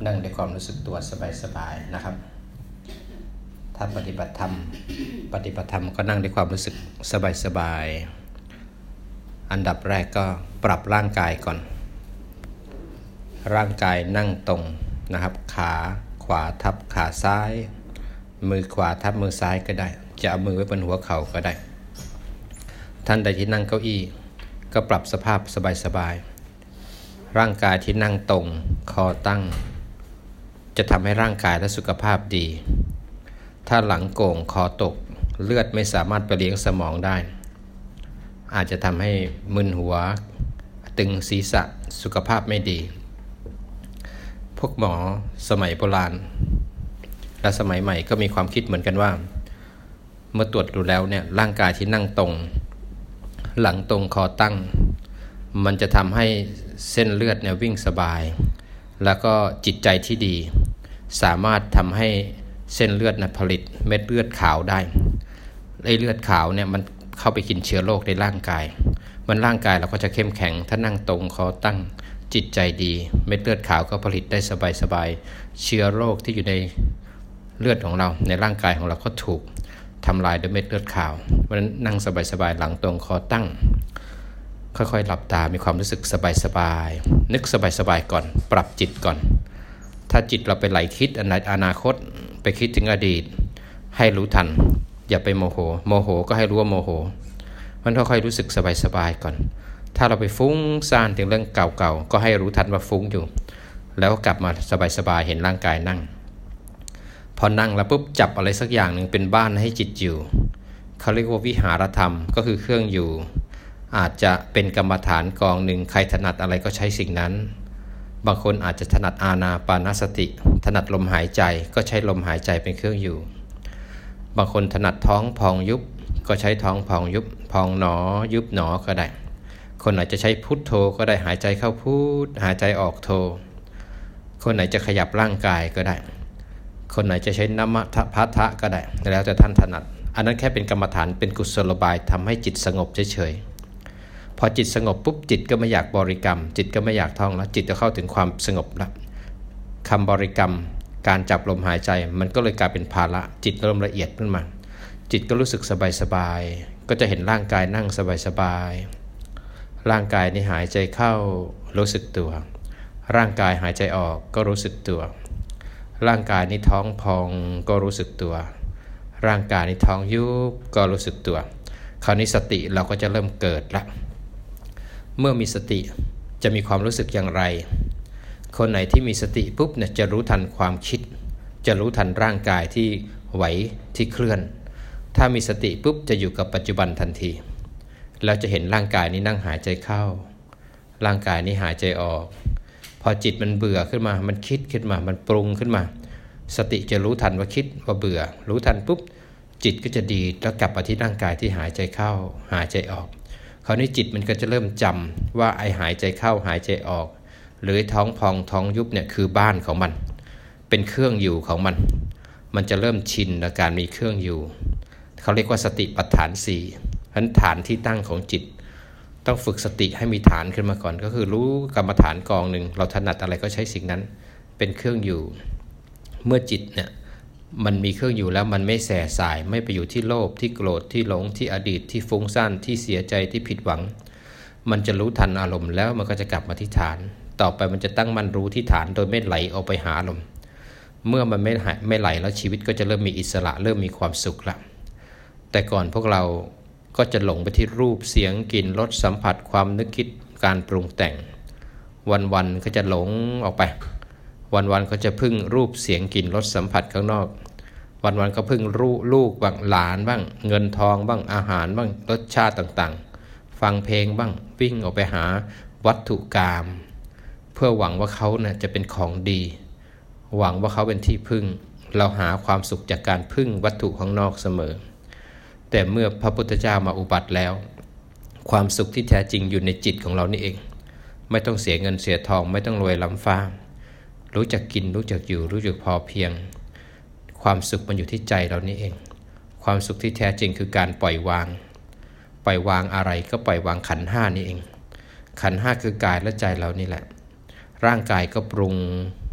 นั่งด้วยความรู้สึกตัวสบายๆนะครับถ้าปฏิบัติธรรมก็นั่งด้วยความรู้สึกสบายๆอันดับแรกก็ปรับร่างกายก่อนร่างกายนั่งตรงนะครับขาขวาทับขาซ้ายมือขวาทับมือซ้ายก็ได้จะเอามือไว้บนหัวเข่าก็ได้ท่านใดที่นั่งเก้าอี้ก็ปรับสภาพสบายๆร่างกายที่นั่งตรงคอตั้งจะทำให้ร่างกายและสุขภาพดีถ้าหลังโก่งคอตกเลือดไม่สามารถไปเลี้ยงสมองได้อาจจะทำให้มึนหัวตึงศีรษะสุขภาพไม่ดีพวกหมอสมัยโบราณและสมัยใหม่ก็มีความคิดเหมือนกันว่าเมื่อตรวจดูแล้วเนี่ยร่างกายที่นั่งตรงหลังตรงคอตั้งมันจะทำให้เส้นเลือดเนี่ยวิ่งสบายแล้วก็จิตใจที่ดีสามารถทำให้เส้นเลือดผลิตเม็ดเลือดขาวได้ไอ้เลือดขาวเนี่ยมันเข้าไปกินเชื้อโรคในร่างกายร่างกายเราก็จะเข้มแข็งถ้านั่งตรงคอตั้งจิตใจดีเม็ดเลือดขาวก็ผลิตได้สบายเชื้อโรคที่อยู่ในเลือดของเราในร่างกายของเราก็ถูกทำลายด้วยเม็ดเลือดขาวเพราะฉะนั้นนั่งสบายหลังตรงคอตั้งค่อยๆหลับตามีความรู้สึกสบายนึกสบายก่อนปรับจิตก่อนถ้าจิตเราไปไหลคิดอนาคตไปคิดถึงอดีตให้รู้ทันอย่าไปโมโหก็ให้รู้ว่าโมโหมันค่อยๆรู้สึกสบายก่อนถ้าเราไปฟุ้งซ่านถึงเรื่องเก่าๆก็ให้รู้ทันว่าฟุ้งอยู่แล้วกลับมาสบายเห็นร่างกายนั่งพอนั่งแล้วปุ๊บจับอะไรสักอย่างหนึ่งเป็นบ้านให้จิตอยู่เขาเรียกว่าวิหารธรรมก็คือเครื่องอยู่อาจจะเป็นกรรมฐานกองหนึ่งใครถนัดอะไรก็ใช้สิ่งนั้นบางคนอาจจะถนัดอานาปานสติถนัดลมหายใจก็ใช้ลมหายใจเป็นเครื่องอยู่บางคนถนัดท้องพองยุบก็ใช้ท้องพองยุบพองหนอยุบหนอก็ได้คนไหนจะใช้พุทโธก็ได้หายใจเข้าพุทหายใจออกโธคนไหนจะขยับร่างกายก็ได้คนไหนจะใช้นัมมะพัทธะก็ได้แล้วแต่ท่านถนัดอันนั้นแค่เป็นกรรมฐานเป็นกุศโลบายทำให้จิตสงบเฉยๆพอจิตสงบปุ๊บจิตก็ไม่อยากบริกรรมจิตก็ไม่อยากท่องแล้วจิตจะเข้าถึงความสงบแล้วคำบริกรรมการจับลมหายใจมันก็เลยกลายเป็นภาระจิตเริ่มละเอียดขึ้นมาจิตก็รู้สึกสบายก็จะเห็นร่างกายนั่งสบายร่างกายนี่หายใจเข้ารู้สึกตัวร่างกายหายใจออกก็รู้สึกตัวร่างกายนี่ท้องพองก็รู้สึกตัวร่างกายนี่ท้องยุบก็รู้สึกตัวคราวนี้สติเราก็จะเริ่มเกิดละเมื่อมีสติจะมีความรู้สึกอย่างไรคนไหนที่มีสติปุ๊บเนี่ยจะรู้ทันความคิดจะรู้ทันร่างกายที่ไหวที่เคลื่อนถ้ามีสติปุ๊บจะอยู่กับปัจจุบันทันทีแล้วจะเห็นร่างกายนี้นั่งหายใจเข้าร่างกายนี้หายใจออกพอจิตมันเบื่อขึ้นมามันคิดขึ้นมามันปรุงขึ้นมาสติจะรู้ทันว่าคิดว่าเบื่อรู้ทันปุ๊บจิตก็จะดีแล้วกลับมาที่ร่างกายที่หายใจเข้าหายใจออกคราวนี้จิตมันก็จะเริ่มจำว่าไอหายใจเข้าหายใจออกหรือท้องพองท้องยุบเนี่ยคือบ้านของมันเป็นเครื่องอยู่ของมันจะเริ่มชินในการมีเครื่องอยู่เขาเรียกว่าสติปัฏฐาน4เพราะฉะนั้นฐานที่ตั้งของจิตต้องฝึกสติให้มีฐานขึ้นมาก่อนก็คือรู้กรรมฐานกองหนึ่งเราถนัดอะไรก็ใช้สิ่งนั้นเป็นเครื่องอยู่เมื่อจิตเนี่ยมันมีเครื่องอยู่แล้วมันไม่แส่สายไม่ไปอยู่ที่โลภที่โกรธที่หลงที่อดีตที่ฟุ้งซ่านที่เสียใจที่ผิดหวังมันจะรู้ทันอารมณ์แล้วมันก็จะกลับมาที่ฐานต่อไปมันจะตั้งมั่นรู้ที่ฐานโดยไม่ไหลออกไปหาอารมณ์เมื่อมันไม่ไหลแล้วชีวิตก็จะเริ่มมีอิสระเริ่มมีความสุขละแต่ก่อนพวกเราก็จะหลงไปที่รูปเสียงกลิ่นรสสัมผัสความนึกคิดการปรุงแต่งวันๆก็จะหลงออกไปวันๆก็จะพึ่งรูปเสียงกลิ่นรสสัมผัสข้างนอกวันๆก็พึ่งลูกบ้างหลานบ้างเงินทองบ้างอาหารบ้างรสชาติต่างๆฟังเพลงบ้างวิ่งออกไปหาวัตถุกรรมเพื่อหวังว่าเขาเนี่ยจะเป็นของดีหวังว่าเขาเป็นที่พึ่งเราหาความสุขจากการพึ่งวัตถุข้างนอกเสมอแต่เมื่อพระพุทธเจ้ามาอุบัติแล้วความสุขที่แท้จริงอยู่ในจิตของเรานี่เองไม่ต้องเสียเงินเสียทองไม่ต้องรวยล้ำฟ้ารู้จักกินรู้จักอยู่รู้จักพอเพียงความสุขมันอยู่ที่ใจเรานี่เองความสุขที่แท้จริงคือการปล่อยวางอะไรก็ปล่อยวางขันธ์5นี่เองขันธ์5คือกายและใจเรานี่แหละร่างกายก็ปรุง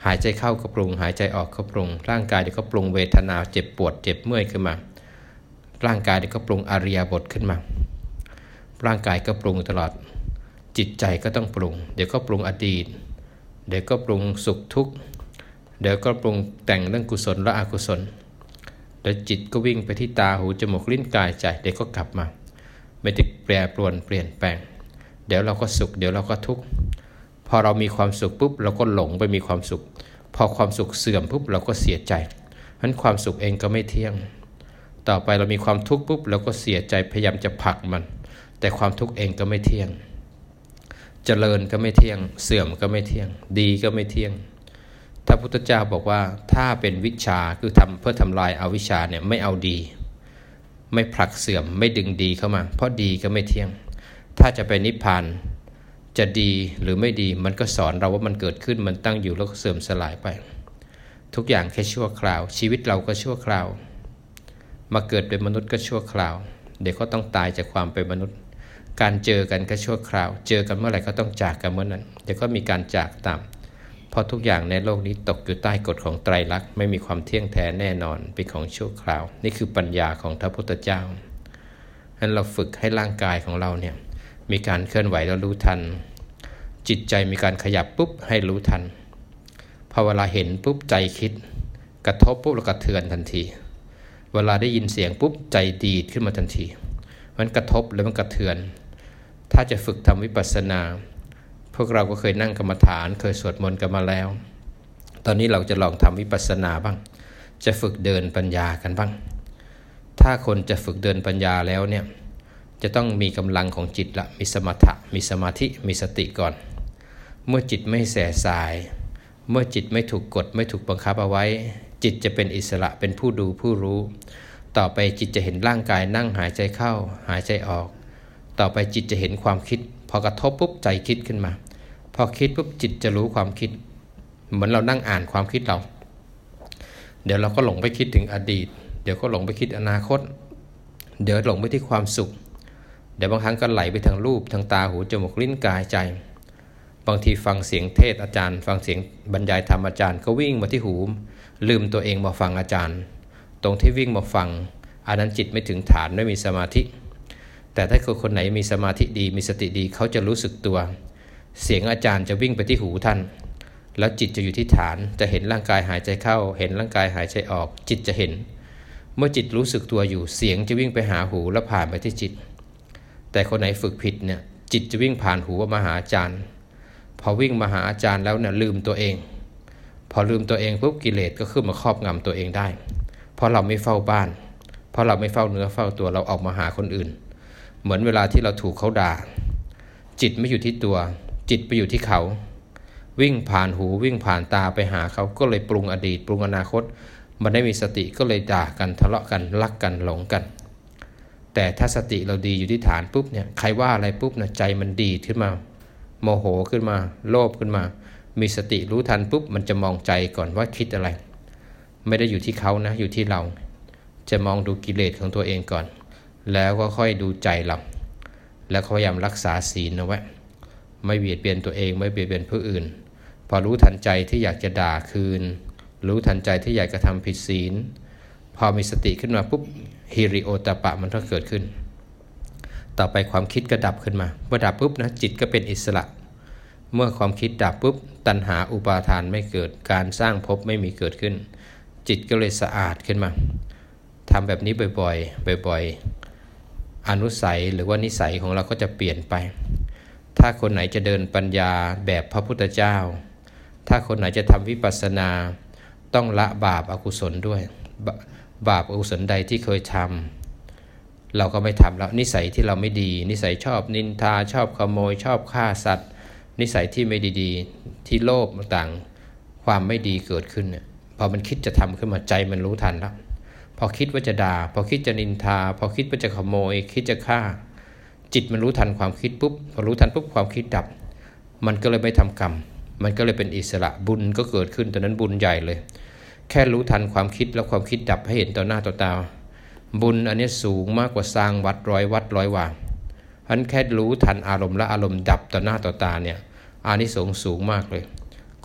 หายใจเข้าก็ปรุงหายใจออกก็ปรุงร่างกายเดี๋ยวก็ปรุงเวทนาเจ็บปวดเจ็บเมื่อยขึ้นมาร่างกายเดี๋ยวก็ปรุงอริยบทขึ้นมาร่างกายก็ปรุงตลอดจิตใจก็ต้องปรุงเดี๋ยวก็ปรุงอดีตเดี๋ยวก็ปรุงสุขทุกข์เดี๋ยวก็ปรุงแต่งเรื่องกุศลและอกุศลแล้วจิตก็วิ่งไปที่ตาหูจมูกลิ้นกายใจเดี๋ยวก็กลับมาไม่ได้แปรปรวนเปลี่ยนแปลงเดี๋ยวเราก็สุขเดี๋ยวเราก็ทุกข์พอเรามีความสุขปุ๊บเราก็หลงไปมีความสุขพอความสุขเสื่อมปุ๊บเราก็เสียใจเพราะฉะนั้นความสุขเองก็ไม่เที่ยงต่อไปเรามีความทุกข์ปุ๊บเราก็เสียใจพยายามจะผลักมันแต่ความทุกข์เองก็ไม่เที่ยงเจริญก็ไม่เที่ยงเสื่อมก็ไม่เที่ยงดีก็ไม่เที่ยงพระพุทธเจ้าบอกว่าถ้าเป็นวิชาคือทำเพื่อทำลายอวิชชาเนี่ยไม่เอาดีไม่ผลักเสื่อมไม่ดึงดีเข้ามาเพราะดีก็ไม่เที่ยงถ้าจะไปนิพพานจะดีหรือไม่ดีมันก็สอนเราว่ามันเกิดขึ้นมันตั้งอยู่แล้วก็เสื่อมสลายไปทุกอย่างแค่ชั่วคราวชีวิตเราก็ชั่วคราวมาเกิดเป็นมนุษย์ก็ชั่วคราวเดี๋ยวก็ต้องตายจากความเป็นมนุษย์การเจอกันก็ชั่วคราวเจอกันเมื่อไหร่ก็ต้องจากกันเมื่อนั้นเดี๋ยวก็มีการจากตามเพราะทุกอย่างในโลกนี้ตกอยู่ใต้กฎของไตรลักษณ์ไม่มีความเที่ยงแท้แน่นอนเป็นของชั่วคราวนี่คือปัญญาของพระพุทธเจ้าฉะนั้นเราฝึกให้ร่างกายของเราเนี่ยมีการเคลื่อนไหวแล้วรู้ทันจิตใจมีการขยับปุ๊บให้รู้ทันพอเวลาเห็นปุ๊บใจคิดกระทบปุ๊บเรากระเทือนทันทีเวลาได้ยินเสียงปุ๊บใจดีดขึ้นมาทันทีมันกระทบแล้วมันกระเทือนถ้าจะฝึกทำวิปัสสนาพวกเราก็เคยนั่งกรรมฐานเคยสวดมนต์กันมาแล้วตอนนี้เราจะลองทำวิปัสสนาบ้างจะฝึกเดินปัญญากันบ้างถ้าคนจะฝึกเดินปัญญาแล้วเนี่ยจะต้องมีกำลังของจิตละมีสมถะมีสมาธิมีสติก่อนเมื่อจิตไม่แส่สายเมื่อจิตไม่ถูกกดไม่ถูกบังคับเอาไว้จิตจะเป็นอิสระเป็นผู้ดูผู้รู้ต่อไปจิตจะเห็นร่างกายนั่งหายใจเข้าหายใจออกต่อไปจิตจะเห็นความคิดพอกระทบปุ๊บใจคิดขึ้นมาพอคิดปุ๊บจิตจะรู้ความคิดเหมือนเรานั่งอ่านความคิดเราเดี๋ยวเราก็หลงไปคิดถึงอดีตเดี๋ยวก็หลงไปคิดอนาคตเดี๋ยวหลงไปที่ความสุขเดี๋ยวบางครั้งก็ไหลไปทางรูปทางตาหูจมูกลิ้นกายใจบางทีฟังเสียงเทศอาจารย์ฟังเสียงบรรยายธรรมอาจารย์ก็วิ่งมาที่หูลืมตัวเองมาฟังอาจารย์ตรงที่วิ่งมาฟังอันนั้นจิตไม่ถึงฐานไม่มีสมาธิแต่ถ้าคนไหนมีสมาธิดีมีสติดีเขาจะรู้สึกตัวเสียงอาจารย์จะวิ่งไปที่หูท่านแล้วจิตจะอยู่ที่ฐานจะเห็นร่างกายหายใจเข้าเห็นร่างกายหายใจออกจิตจะเห็นเมื่อจิตรู้สึกตัวอยู่เสียงจะวิ่งไปหาหูแล้วผ่านไปที่จิตแต่คนไหนฝึกผิดเนี่ยจิตจะวิ่งผ่านหูมาหาอาจารย์พอวิ่งมาหาอาจารย์แล้วเนี่ยลืมตัวเองพอลืมตัวเองปุ๊บกิเลสก็ขึ้นมาครอบงำตัวเองได้เพราะเราไม่เฝ้าบ้านเพราะเราไม่เฝ้าเนื้อเฝ้าตัวเราออกมาหาคนอื่นเหมือนเวลาที่เราถูกเขาด่าจิตไม่อยู่ที่ตัวจิตไปอยู่ที่เขาวิ่งผ่านหูวิ่งผ่านตาไปหาเขาก็เลยปรุงอดีตปรุงอนาคตมันได้มีสติก็เลยด่ากันทะเลาะกันรักกันหลงกันแต่ถ้าสติเราดีอยู่ที่ฐานปุ๊บเนี่ยใครว่าอะไรปุ๊บเนี่ยใจมันดีขึ้นมาโมโหขึ้นมาโลภขึ้นมามีสติรู้ทันปุ๊บมันจะมองใจก่อนว่าคิดอะไรไม่ได้อยู่ที่เขานะอยู่ที่เราจะมองดูกิเลสของตัวเองก่อนแล้วก็ค่อยดูใจเราแล้วพยายามรักษาศีลเอาไว้ไม่เบียดเบียนตัวเองไม่เบียดเบียนผู้อื่นพอรู้ทันใจที่อยากจะด่าคืนรู้ทันใจที่อยากจะทำผิดศีลพอมีสติขึ้นมาปุ๊บฮิริโอตปะมันก็เกิดขึ้นต่อไปความคิดก็ดับขึ้นมาเมื่อดับปุ๊บนะจิตก็เป็นอิสระเมื่อความคิดดับปุ๊บตัณหาอุปาทานไม่เกิดการสร้างภพไม่มีเกิดขึ้นจิตก็เลยสะอาดขึ้นมาทำแบบนี้บ่อยๆอนุสัยหรือว่านิสัยของเราก็จะเปลี่ยนไปถ้าคนไหนจะเดินปัญญาแบบพระพุทธเจ้าถ้าคนไหนจะทำวิปัสสนาต้องละบาปอกุศลด้วยบาปอกุศลใดที่เคยทำเราก็ไม่ทำแล้วนิสัยที่เราไม่ดีนิสัยชอบนินทาชอบขโมยชอบฆ่าสัตว์นิสัยที่ไม่ดีๆที่โลภต่างความไม่ดีเกิดขึ้นเนี่ยพอมันคิดจะทำขึ้นมาใจมันรู้ทันแล้วพอคิดว่าจะด่าพอคิดจะนินทาพอคิดว่าจะขโมยคิดจะฆ่าจิตมันรู้ทันความคิดปุ๊บพอรู้ทันปุ๊บความคิดดับมันก็เลยไม่ทำกรรมมันก็เลยเป็นอิสระบุญก็เกิดขึ้นตอนนั้นบุญใหญ่เลยแค่รู้ทันความคิดแล้วความคิดดับให้เห็นต่อหน้าต่อตาบุญอันนี้สูงมากกว่าสร้างวัดร้อยวาอันแค่รู้ทันอารมณ์และอารมณ์ดับต่อหน้าต่อตาเนี่ยอานิสงส์สูงมากเลย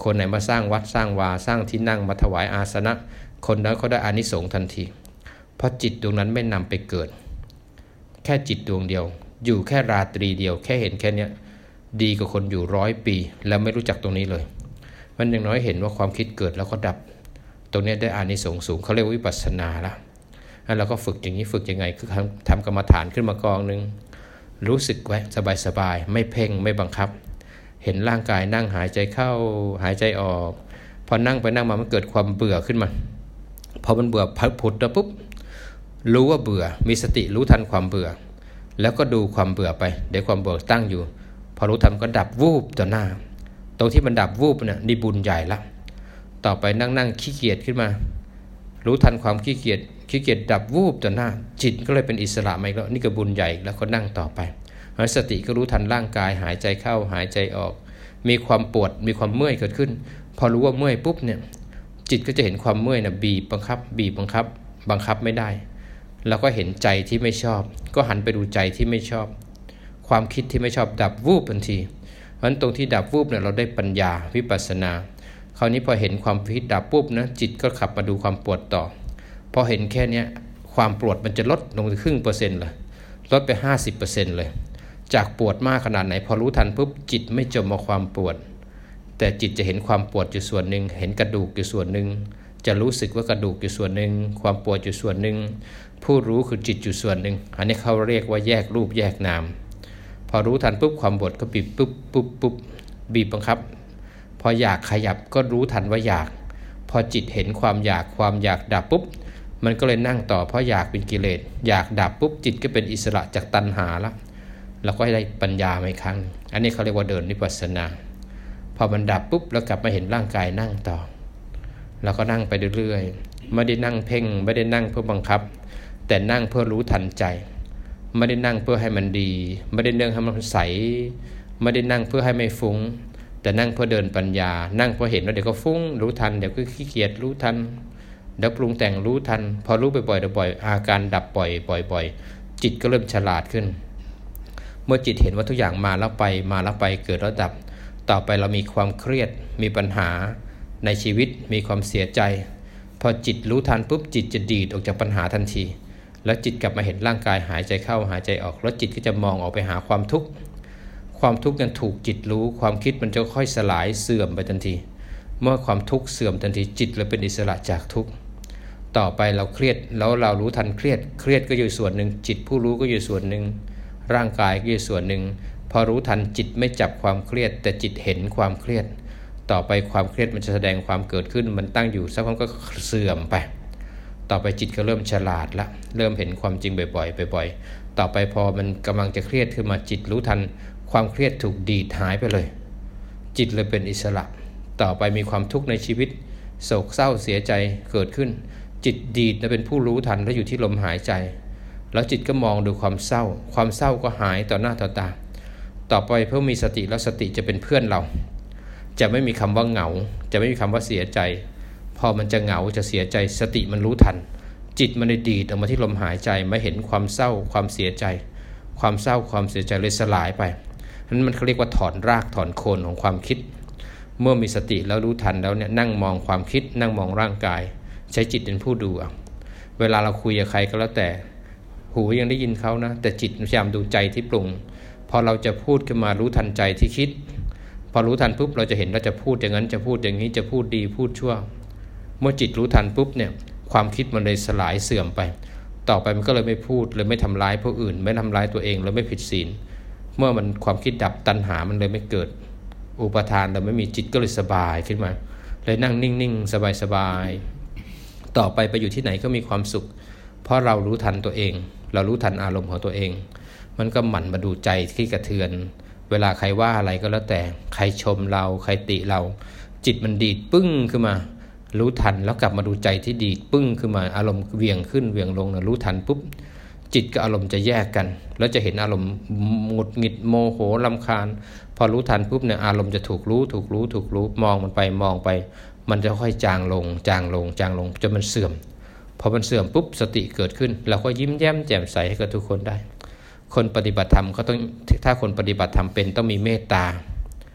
คนไหนมาสร้างวัดสร้างวาสร้างที่นั่งมาถวายอาสนะคนนั้นเขาได้อานิสงส์ทันทีเพราะจิตดวงนั้นไม่นำไปเกิดแค่จิตดวงเดียวอยู่แค่ราตรีเดียวแค่เห็นแค่นี้ดีกว่าคนอยู่100 ปีแล้วไม่รู้จักตรงนี้เลยมันอย่างน้อยเห็นว่าความคิดเกิดแล้วก็ดับตรงนี้ได้อานิสงส์สูงเขาเรียกวิปัสสนาละแล้วเราก็ฝึกอย่างนี้ฝึกยังไงคือทำกรรมฐานขึ้นมากองนึงรู้สึกไว้สบายๆไม่เพ่งไม่บังคับเห็นร่างกายนั่งหายใจเข้าหายใจออกพอนั่งไปนั่งมามันเกิดความเบื่อขึ้นมาพอมันเบื่อผุดแล้วปุ๊บรู้ว่าเบื่อมีสติรู้ทันความเบื่อแล้วก็ดูความเบื่อไปเดี๋ยวความเบื่อตั้งอยู่พอรู้ทันก็ดับวูบต่อหน้าตรงที่มันดับวูบเนี่ยนี่บุญใหญ่ละต่อไปนั่งขี้เกียจขึ้นมารู้ทันความขี้เกียจดับวูบต่อหน้าจิตก็เลยเป็นอิสระไหมแล้วนี่ก็บุญใหญ่แล้วก็นั่งต่อไปสติก็รู้ทันร่างกายหายใจเข้าหายใจออกมีความปวดมีความเมื่อยเกิดขึ้นพอรู้ว่าเมื่อยปุ๊บเนี่ยจิตก็จะเห็นความเมื่อยนะบีบบังคับไม่ได้แล้วก็เห็นใจที่ไม่ชอบก็หันไปดูใจที่ไม่ชอบความคิดที่ไม่ชอบดับวูบทันทีเพราะฉะนั้นตรงที่ดับวูบเนี่ยเราได้ปัญญาวิปัสสนาคราวนี้พอเห็นความคิดดับปุ๊บนะจิตก็ขับมาดูความปวดต่อพอเห็นแค่นี้ความปวดมันจะลดลงครึ่งเปอร์เซ็นต์เลยลดไป 50% เลยจากปวดมากขนาดไหนพอรู้ทันปุ๊บจิตไม่จมมาความปวดแต่จิตจะเห็นความปวดอยู่ส่วนหนึ่งเห็นกระดูกอยู่ส่วนหนึ่งจะรู้สึกว่ากระดูกอยู่ส่วนหนึ่งความปวดอยู่ส่วนหนึ่งผู้รู้คือจิตอยู่ส่วนหนึ่งอันนี้เขาเรียกว่าแยกรูปแยกนามพอรู้ทันปุ๊บความปวดก็บีบปุ๊บบีบบังคับพออยากขยับก็รู้ทันว่าอยากพอจิตเห็นความอยากดับปุ๊บมันก็เลยนั่งต่อเพราะอยากเป็นกิเลสอยากดับปุ๊บจิตก็เป็นอิสระจากตัณหาแล้วเราก็ได้ปัญญาอีกครั้งอันนี้เขาเรียกว่าเดินวิปัสสนาพอมันดับปุ๊บแล้วกลับมาเห็นร่างกายนั่งต่อเราก็นั่งไปเรื่อยๆไม่ได้นั่งเพ่งไม่ได้นั่งเพื่อบังคับแต่นั่งเพื่อรู้ทันใจไม่ได้นั่งเพื่อให้มันดีไม่ได้นั่งให้มันใสไม่ได้นั่งเพื่อให้ไม่ฟุ้งแต่นั่งเพื่อเดินปัญญานั่งเพื่อเห็นว่าเดี๋ยวก็ฟุ้งรู้ทันเดี๋ยวก็ขี้เกียจรู้ทันเดี๋ยวปรุงแต่งรู้ทันพอรู้บ่อยอาการดับบ่อยจิตก็เริ่มฉลาดขึ้นเมื่อจิตเห็นว่าทุกอย่างมาแล้วไปเกิดแล้วดับต่อไปเรามีความเครียดมีปัญหาในชีวิตมีความเสียใจพอจิตรู้ทันปุ๊บจิตจะดีดออกจากปัญหาทันทีแล้วจิตกลับมาเห็นร่างกายหายใจเข้าหายใจออกแล้วจิตก็จะมองออกไปหาความทุกข์นั้นถูกจิตรู้ความคิดมันจะค่อยสลายเสื่อมไปทันทีเมื่อความทุกข์เสื่อมทันทีจิตเลยเป็นอิสระจากทุกข์ต่อไปเราเครียดแล้วเรารู้ทันเครียดก็อยู่ส่วนหนึ่งจิตผู้รู้ก็อยู่ส่วนหนึ่งร่างกายก็อยู่ส่วนหนึ่งพอรู้ทันจิตไม่จับความเครียดแต่จิตเห็นความเครียดต่อไปความเครียดมันจะแสดงความเกิดขึ้นมันตั้งอยู่สักพักก็เสื่อมไปต่อไปจิตก็เริ่มฉลาดละเริ่มเห็นความจริงบ่อยต่อไปพอมันกำลังจะเครียดขึ้นมาจิตรู้ทันความเครียดถูกดีดหายไปเลยจิตเลยเป็นอิสระต่อไปมีความทุกข์ในชีวิตโศกเศร้าเสียใจเกิดขึ้นจิตดีดเป็นผู้รู้ทันและอยู่ที่ลมหายใจแล้วจิตก็มองดูความเศร้าก็หายต่อหน้าต่อตาต่อไปเพื่อมีสติแล้วสติจะเป็นเพื่อนเราจะไม่มีคำว่าเหงาจะไม่มีคำว่าเสียใจพอมันจะเหงาจะเสียใจสติมันรู้ทันจิตมันได้ดีดออกมาที่ลมหายใจไม่เห็นความเศร้าความเสียใจความเศร้าความเสียใจเลยสลายไปนั้นมันเขาเรียกว่าถอนรากถอนโคนของความคิดเมื่อมีสติแล้วรู้ทันแล้วเนี่ยนั่งมองความคิดนั่งมองร่างกายใช้จิตเป็นผู้ดูเวลาเราคุยกับใครก็แล้วแต่หูยังได้ยินเขานะแต่จิตพยายามดูใจที่ปรุงพอเราจะพูดขึ้นมารู้ทันใจที่คิดพอรู้ทันปุ๊บเราจะเห็นว่าจะพูดอย่างนั้นจะพูดอย่างนี้จะพูดดีพูดชั่วเมื่อจิตรู้ทันปุ๊บเนี่ยความคิดมันเลยสลายเสื่อมไปต่อไปมันก็เลยไม่พูดเลยไม่ทำร้ายผู้อื่นไม่ทำร้ายตัวเองเลยไม่ผิดศีลเมื่อมันความคิดดับตัณหามันเลยไม่เกิดอุปทานเราไม่มีจิตก็เลยสบายขึ้นมาเลยนั่งนิ่งๆสบายต่อไปอยู่ที่ไหนก็มีความสุขเพราะเรารู้ทันตัวเองเรารู้ทันอารมณ์ของตัวเองมันก็หมั่นมาดูใจที่กระเทือนเวลาใครว่าอะไรก็แล้วแต่ใครชมเราใครติเราจิตมันดีดปึ้งขึ้นมารู้ทันแล้วกลับมาดูใจที่ดีดปึ้งขึ้นมาอารมณ์เวียงขึ้นเวียงลงนะรู้ทันปุ๊บจิตกับอารมณ์จะแยกกันแล้วจะเห็นอารมณ์หงุดหงิดโมโหรำคาญพอรู้ทันปุ๊บเนี่ยอารมณ์จะถูกรู้มองมันไปมันจะค่อยจางลงจนมันเสื่อมพอมันเสื่อมปุ๊บสติเกิดขึ้นเราก็ยิ้มแย้มแจ่มใสให้กับทุกคนได้คนปฏิบัติธรรมเขาต้องถ้าคนปฏิบัติธรรมเป็นต้องมีเมตตา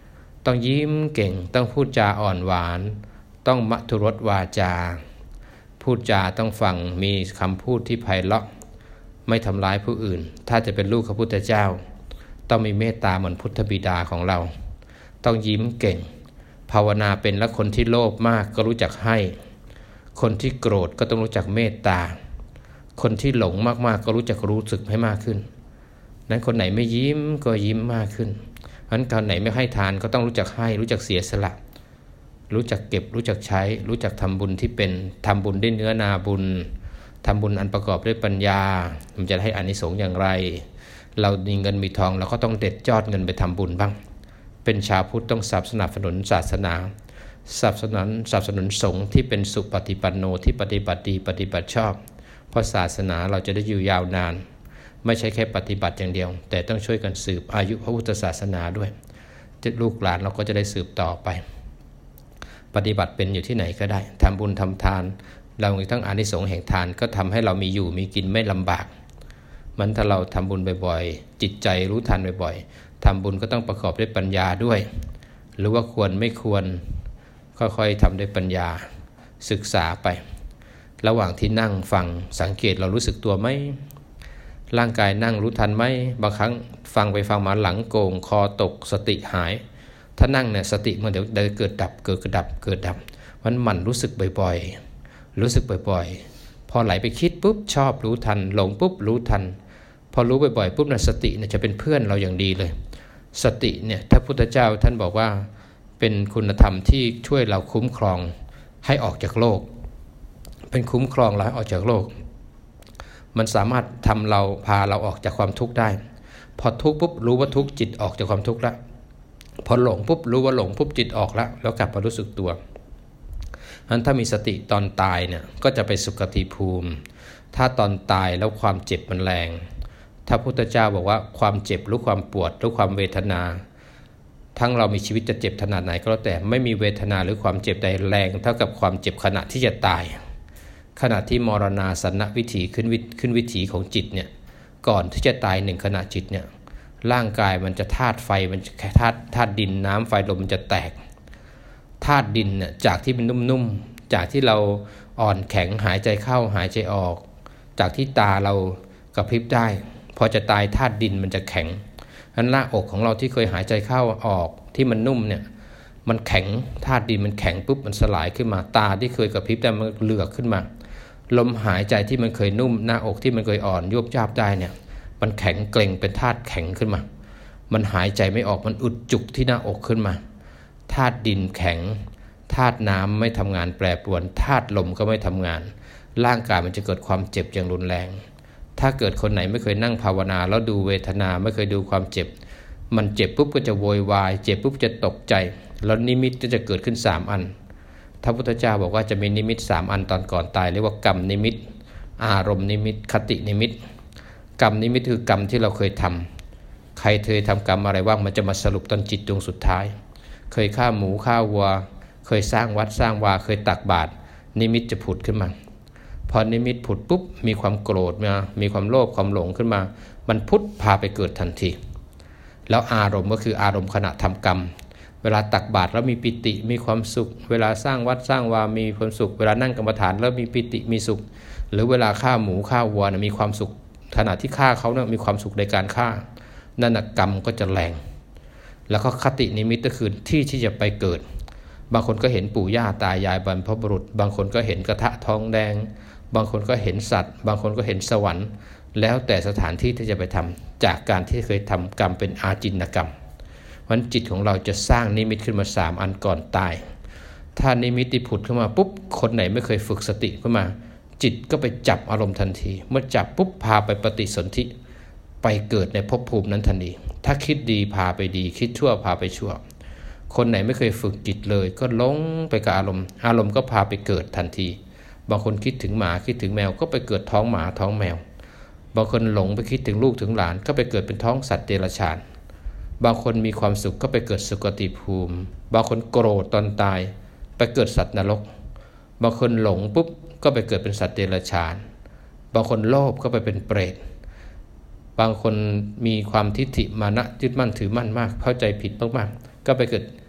ต้องยิ้มเก่งต้องพูดจาอ่อนหวานต้องมัทุรสวาจาพูดจาต้องฟังมีคำพูดที่ไพเราะไม่ทำร้ายผู้อื่นถ้าจะเป็นลูกพระพุทธเจ้าต้องมีเมตตาเหมือนพุทธบิดาของเราต้องยิ้มเก่งภาวนาเป็นและคนที่โลภมากก็รู้จักให้คนที่โกรธก็ต้องรู้จักเมตตาคนที่หลงมากๆก็รู้จักรู้สึกให้มากขึ้นนั้นคนไหนไม่ยิ้มก็ยิ้มมากขึ้นนั้นคนไหนไม่ให้ทานก็ต้องรู้จักให้รู้จักเสียสละรู้จักเก็บรู้จักใช้รู้จักทำบุญที่เป็นทำบุญด้วยเนื้อนาบุญทำบุญอันประกอบด้วยปัญญามันจะให้อานิสงส์อย่างไรเรามีเงินมีทองเราก็ต้องเด็ดยอดเงินไปทำบุญบ้างเป็นชาวพุทธต้องสนับสนุนศาสนาสนับสนุนสงฆ์ที่เป็นสุปฏิปันโนที่ปฏิบัติดีปฏิบัติชอบเพราะศาสนาเราจะได้อยู่ยาวนานไม่ใช่แค่ปฏิบัติอย่างเดียวแต่ต้องช่วยกันสืบอายุพระพุทธศาสนาด้วยลูกหลานเราก็จะได้สืบต่อไปปฏิบัติเป็นอยู่ที่ไหนก็ได้ทำบุญทำทานเรามีทั้งอานิสงส์แห่งทานก็ทำให้เรามีอยู่มีกินไม่ลำบากมันถ้าเราทำบุญบ่อยๆจิตใจรู้ทันบ่อยๆทำบุญก็ต้องประกอบด้วยปัญญาด้วยหรือว่าควรไม่ควรค่อยๆทำด้วยปัญญาศึกษาไประหว่างที่นั่งฟังสังเกตเรารู้สึกตัวไหมร่างกายนั่งรู้ทันไหมบางครั้งฟังไปฟังมาหลังโก่งคอตกสติหายถ้านั่งเนี่ยสติมันเดี๋ยวเกิดดับเกิดดับมันรู้สึกบ่อยๆรู้สึกบ่อยๆพอไหลไปคิดปุ๊บชอบรู้ทันหลงปุ๊บรู้ทันพอรู้บ่อยๆปุ๊บนะสติเนี่ยจะเป็นเพื่อนเราอย่างดีเลยสติเนี่ยถ้าพุทธเจ้าท่านบอกว่าเป็นคุณธรรมที่ช่วยเราคุ้มครองให้ออกจากโลกเป็นคุ้มครองเราให้ออกจากโลกมันสามารถทำเราพาเราออกจากความทุกข์ได้พอทุกข์ปุ๊บรู้ว่าทุกข์จิตออกจากความทุกข์แล้วพอหลงปุ๊บรู้ว่าหลงปุ๊บจิตออกแล้วกลับมารู้สึกตัวงั้นถ้ามีสติตอนตายเนี่ยก็จะไปสุคติภูมิถ้าตอนตายแล้วความเจ็บมันแรงถ้าพุทธเจ้าบอกว่าความเจ็บหรือความปวดหรือความเวทนาทั้งเรามีชีวิตจะเจ็บขนาดไหนก็แล้วแต่ไม่มีเวทนาหรือความเจ็บใดแรงเท่ากับความเจ็บขณะที่จะตายขณะที่มรณาสันนวิถีขึ้นวิถีของจิตเนี่ยก่อนที่จะตายหนึ่งขณะจิตเนี่ยร่างกายมันจะธาตุไฟมันจะธาตุดินน้ำไฟลมมันจะแตกธาตุดินเนี่ยจากที่เป็นนุ่มๆจากที่เราอ่อนแข็งหายใจเข้าหายใจออกจากที่ตาเรากระพริบได้พอจะตายธาตุดินมันจะแข็งอันหน้าอกของเราที่เคยหายใจเข้าออกที่มันนุ่มเนี่ยมันแข็งธาตุดินมันแข็งปุ๊บมันสลายขึ้นมาตาที่เคยกระพริบได้มันเหลือกขึ้นมาลมหายใจที่มันเคยนุ่มหน้าอกที่มันเคยอ่อนยุบยาบได้เนี่ยมันแข็งเกร็งเป็นธาตุแข็งขึ้นมามันหายใจไม่ออกมันอุดจุกที่หน้าอกขึ้นมาธาตุดินแข็งธาตุน้ำไม่ทำงานแปรปรวนธาตุลมก็ไม่ทำงานร่างกายมันจะเกิดความเจ็บอย่างรุนแรงถ้าเกิดคนไหนไม่เคยนั่งภาวนาแล้วดูเวทนาไม่เคยดูความเจ็บมันเจ็บปุ๊บก็จะโวยวายเจ็บปุ๊บจะตกใจแล้วนิมิตก็จะเกิดขึ้น3อันพระพุทธเจ้าบอกว่าจะมีนิมิต3อันตอนก่อนตายเรียกว่ากรรมนิมิตอารมณ์นิมิตคตินิมิตกรรมนิมิตคือกรรมที่เราเคยทำใครเคยทำกรรมอะไรบ้างมันจะมาสรุปตอนจิตดวงสุดท้ายเคยฆ่าหมูฆ่าวัวเคยสร้างวัดสร้างวาเคยตักบาตรนิมิตจะผุดขึ้นมาพอนิมิตผุดปุ๊บมีความโกรธมามีความโลภความหลงขึ้นมามันพุทธพาไปเกิดทันทีแล้วอารมณ์ก็คืออารมณ์ขณะทำกรรมเวลาตักบาตรแล้วมีปิติมีความสุขเวลาสร้างวัดสร้างวามีความสุขเวลานั่งกรรมฐานแล้วมีปิติมีสุขหรือเวลาฆ่าหมูฆ่าวัวมีความสุขขณะที่ฆ่าเขาเนี่ยมีความสุขในการฆ่านั่นกรรมก็จะแรงแล้วก็คตินิมิตก็คือที่จะไปเกิดบางคนก็เห็นปู่ย่าตายายบรรพบุรุษบางคนก็เห็นกระทะทองแดงบางคนก็เห็นสัตว์บางคนก็เห็นสวรรค์แล้วแต่สถานที่ที่จะไปทำจากการที่เคยทำกรรมเป็นอาจินกรรมวันจิตของเราจะสร้างนิมิตขึ้นมา3อันก่อนตายถ้านิมิตที่ผุดขึ้นมาปุ๊บคนไหนไม่เคยฝึกสติขึ้นมาจิตก็ไปจับอารมณ์ทันทีเมื่อจับปุ๊บพาไปปฏิสนธิไปเกิดในภพภูมินั้นทันทีถ้าคิดดีพาไปดีคิดชั่วพาไปชั่วคนไหนไม่เคยฝึกจิตเลยก็หลงไปกับอารมณ์ก็พาไปเกิดทันทีบางคนคิดถึงหมาคิดถึงแมวก็ไปเกิดท้องหมาท้องแมวบางคนหลงไปคิดถึงลูกถึงหลานก็ไปเกิดเป็นท้องสัตว์เดรัจฉานบางคนมีความสุขก็ไปเกิดสุคติภูมิบางคนโกรธตอนตายไปเกิดสัตว์นรกบางคนหลงปุ๊บก็ไปเกิดเป็นสัตว์เดรัจฉานบางคนโลภก็ไปเป็นเปรตบางคนมีความทิฏฐิมานะยึดมั่นถือมั่นมากเข้าใจผิดมากๆก็ไปเกิด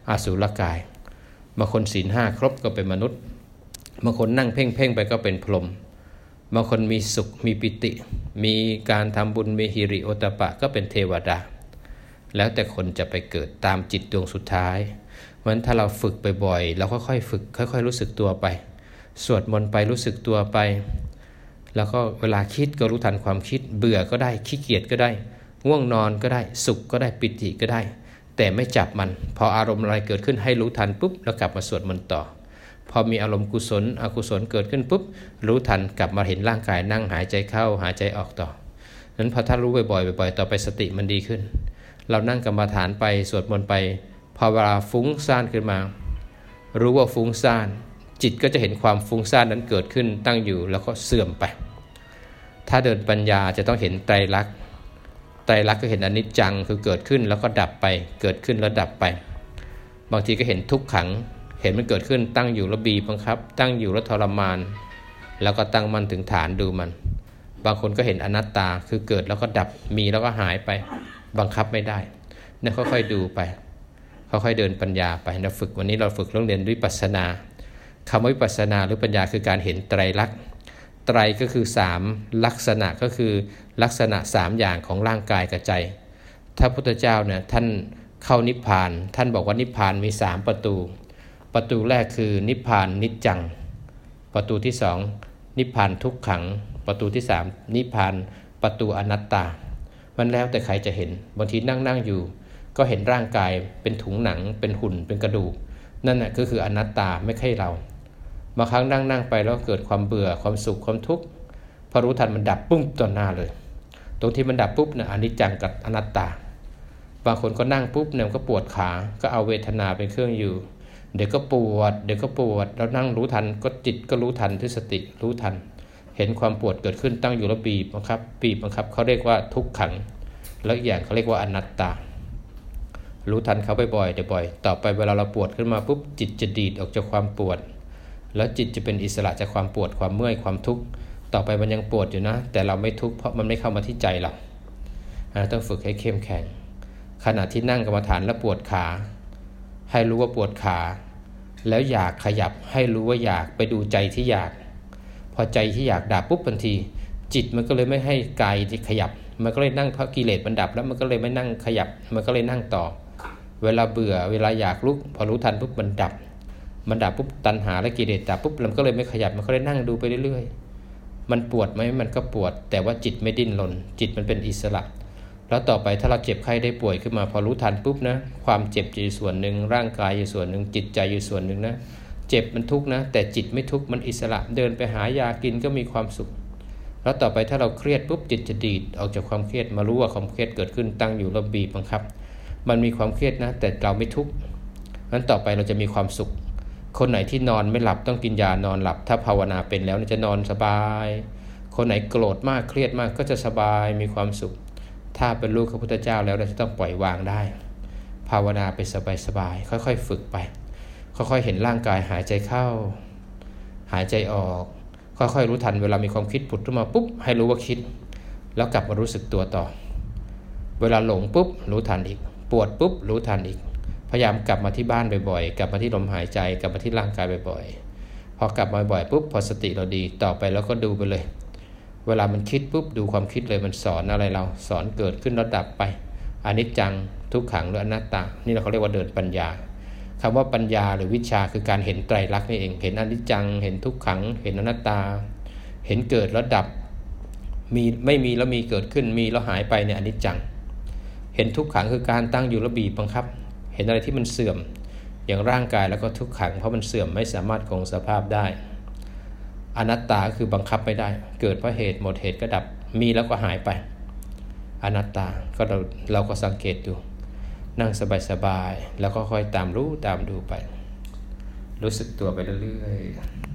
อสุรกายบางคนศีล 5ครบก็เป็นมนุษย์บางคนนั่งเพ่งไปก็เป็นพรหมบางคนมีสุขมีปิติมีการทำบุญมีหิริโอตตัปปะก็เป็นเทวดาแล้วแต่คนจะไปเกิดตามจิตดวงสุดท้ายเพราะฉะนั้นถ้าเราฝึกบ่อยๆเราค่อยๆฝึกค่อยๆรู้สึกตัวไปสวดมนต์ไปรู้สึกตัวไปแล้วก็เวลาคิดก็รู้ทันความคิดเบื่อก็ได้ขี้เกียจก็ได้ง่วงนอนก็ได้สุขก็ได้ปิติก็ได้แต่ไม่จับมันพออารมณ์อะไรเกิดขึ้นให้รู้ทันปุ๊บแล้วกลับมาสวดมนต์ต่อพอมีอารมณ์กุศลอกุศลเกิดขึ้นปุ๊บรู้ทันกลับมาเห็นร่างกายนั่งหายใจเข้าหายใจออกต่อนั้นพอถ้ารู้บ่อยๆต่อไปสติมันดีขึ้นเรานั่งกรรมฐานไปสวดมนต์ไปพอเวลาฟุ้งซ่านขึ้นมารู้ว่าฟุ้งซ่านจิตก็จะเห็นความฟุ้งซ่านนั้นเกิดขึ้นตั้งอยู่แล้วก็เสื่อมไปถ้าเดินปัญญาจะต้องเห็นไตรลักษณ์ไตรลักษณ์ก็เห็นอนิจจังคือเกิดขึ้นแล้วก็ดับไปเกิดขึ้นแล้วดับไปบางทีก็เห็นทุกขังเห็นมันเกิดขึ้นตั้งอยู่แล้วบีบบังคับตั้งอยู่แล้วทรมานแล้วก็ตั้งมันถึงฐานดูมันบางคนก็เห็นอนัตตาคือเกิดแล้วก็ดับมีแล้วก็หายไปบังคับไม่ได้เนี่ยค่อยๆดูไปค่อยๆเดินปัญญาไปเราฝึกวันนี้เราฝึกเรื่องเรียนวิปัสสนาคำว่าวิปัสสนาหรือปัญญาคือการเห็นไตรลักษณ์ไตรก็คือ3ลักษณะก็คือลักษณะ3อย่างของร่างกายกับใจถ้าพุทธเจ้าเนี่ยท่านเข้านิพพานท่านบอกว่านิพพานมี3ประตูแรกคือนิพพานนิจจังประตูที่2นิพพานทุกขังประตูที่3นิพพานประตูอนัตตามันแล้วแต่ใครจะเห็นบางทีนั่งอยู่ก็เห็นร่างกายเป็นถุงหนังเป็นหุ่นเป็นกระดูกนั่นแหละก็คืออนัตตาไม่ใช่เราบางครั้งนั่งไปแล้วเกิดความเบื่อความสุขความทุกข์พอรู้ทันมันดับปุ๊บต่อหน้าเลยตรงที่มันดับปุ๊บเนี่ยอนิจจังกับอนัตตาบางคนก็นั่งปุ๊บเนี่ยก็ปวดขาก็เอาเวทนาเป็นเครื่องอยู่เดี๋ยวก็ปวดแล้วนั่งรู้ทันก็จิตก็รู้ทันที่สติรู้ทันเห็นความปวดเกิดขึ้นตั้งอยู่แล้วบีบบังคับเขาเรียกว่าทุกขังแล้วอีกอย่างเขาเรียกว่าอนัตตารู้ทันเขาบ่อยๆต่อไปเวลาเราปวดขึ้นมาปุ๊บจิตจะดีดออกจากความปวดแล้วจิตจะเป็นอิสระจากความปวดความเมื่อยความทุกข์ต่อไปมันยังปวดอยู่นะแต่เราไม่ทุกข์เพราะมันไม่เข้ามาที่ใจเราต้องฝึกให้เข้มแข็งขณะที่นั่งกรรมฐานแล้วปวดขาให้รู้ว่าปวดขาแล้วอยากขยับให้รู้ว่าอยากไปดูใจที่อยากพอใจที่อยากดับปุ๊บทันทีจิตมันก็เลยไม่ให้กายที่ขยับมันก็เลยนั่งเพราะกิเลสมันดับแล้วมันก็เลยไม่นั่งขยับมันก็เลยนั่งต่อเวลาเบื่อเวลาอยากลุกพอรู้ทันปุ๊บมันดับปุ๊บตัณหาและกิเลสดับปุ๊บมันก็เลยไม่ขยับมันก็เลยนั่งดูไปเรื่อยๆมันปวดไหมมันก็ปวดแต่ว่าจิตไม่ดิ้นรนจิตมันเป็นอิสระแล้วต่อไปถ้าเราเจ็บไข้ได้ป่วยขึ้นมาพอรู้ทันปุ๊บนะความเจ็บอยู่ส่วนหนึ่งร่างกายอยู่ส่วนหนึ่งจิตใจอยู่ส่วนหนึ่งนะเจ็บมันทุกข์นะแต่จิตไม่ทุกข์มันอิสระเดินไปหายากินก็มีความสุขแล้วต่อไปถ้าเราเครียดปุ๊บจิตจะดีดออกจากความเครียดมารู้ว่าความเครียดเกิดขึ้นตั้งอยู่แล้วบีบบังคับมันมีความเครียดนะแต่เราไม่ทุกข์นั้นต่อไปเราจะมีความสุขคนไหนที่นอนไม่หลับต้องกินยานอนหลับถ้าภาวนาเป็นแล้วจะนอนสบายคนไหนโกรธมากเครียดมากก็จะสบายมีความสุขถ้าเป็นลูกของพระพุทธเจ้าแล้วเราจะต้องปล่อยวางได้ภาวนาไปสบายๆค่อยๆฝึกไปค่อยๆเห็นร่างกายหายใจเข้าหายใจออกค่อยๆรู้ทันเวลามีความคิดผุดขึ้นมาปุ๊บให้รู้ว่าคิดแล้วกลับมารู้สึกตัวต่อเวลาหลงปุ๊บรู้ทันอีกปวดปุ๊บรู้ทันอีกพยายามกลับมาที่บ้านบ่อยๆกลับมาที่ลมหายใจกลับมาที่ร่างกายบ่อยๆพอกลับมาบ่อยปุ๊บพอสติเราดีต่อไปแล้วก็ดูไปเลยเวลามันคิดปุ๊บดูความคิดเลยมันสอนอะไรเราสอนเกิดขึ้นแล้วดับไปอนิจจังทุกขังหรืออนัตตานี่เราเขาเรียกว่าเดินปัญญาคำว่าปัญญาหรือวิชาคือการเห็นไตรลักษณ์นี่เองเห็นอนิจจังเห็นทุกขังเห็นอนัตตาเห็นเกิดแล้วดับมีไม่มีแล้วมีเกิดขึ้นมีแล้วหายไปเนี่ยอนิจจังเห็นทุกขังคือการตั้งอยู่แล้วบีบบังคับเห็นอะไรที่มันเสื่อมอย่างร่างกายแล้วก็ทุกขังเพราะมันเสื่อมไม่สามารถคงสภาพได้อนัตตาคือบังคับไม่ได้เกิดเพราะเหตุหมดเหตุก็ดับมีแล้วก็หายไปอนัตตาก็เราก็สังเกตดูนั่งสบายๆแล้วก็ค่อยตามรู้ตามดูไปรู้สึกตัวไปเรื่อยๆ